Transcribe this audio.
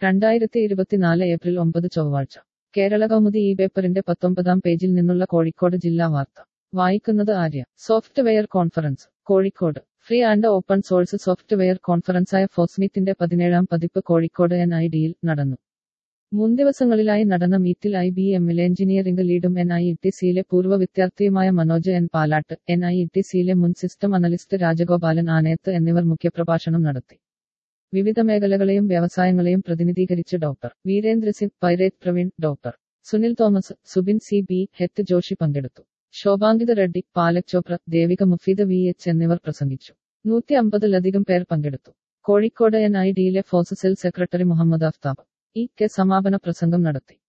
2024 April 9 ചൊവ്വാഴ്ച കേരളകൗമുദി ഈ പേപ്പറിന്റെ 19-ാം പേജിൽ നിന്നുള്ള കോഴിക്കോട് ജില്ലാ വാർത്ത വായിക്കുന്നത് Arya. Software conference Kozhikode. Free and open source software കോൺഫറൻസായ ഫോസ്മീറ്റിന്റെ 17-ാം പതിപ്പ് കോഴിക്കോട് NIDയിൽ നടന്നു. 3 ദിവസങ്ങളിലായി നടന്ന മീറ്റിൽ IBMലെ എഞ്ചിനീയറിംഗ് ലീഡും NITCയിലെ പൂർവ്വ വിദ്യാർത്ഥിയുമായ മനോജ് N പാലാട്ട്, NITCയിലെ മുൻ സിസ്റ്റം അനലിസ്റ്റ് രാജഗോപാലൻ ആനയത്ത് എന്നിവർ മുഖ്യപ്രഭാഷണം നടത്തി. വിവിധ മേഖലകളെയും വ്യവസായങ്ങളെയും പ്രതിനിധീകരിച്ച് doctor Virendra Singh, pirate Praveen, doctor Sunil Thomas, Subin CB, ഹെത്ത് ജോഷി പങ്കെടുത്തു. ശോഭാങ്കിത റെഡ്ഡി, പാലക് ചോപ്ര, ദേവിക മുഫീദ് VH എന്നിവർ പ്രസംഗിച്ചു. 150-ലധികം പേർ പങ്കെടുത്തു. കോഴിക്കോട് NIDയിലെ FOSS cell secretary Muhammad Aftab E. K. സമാപന പ്രസംഗം നടത്തി.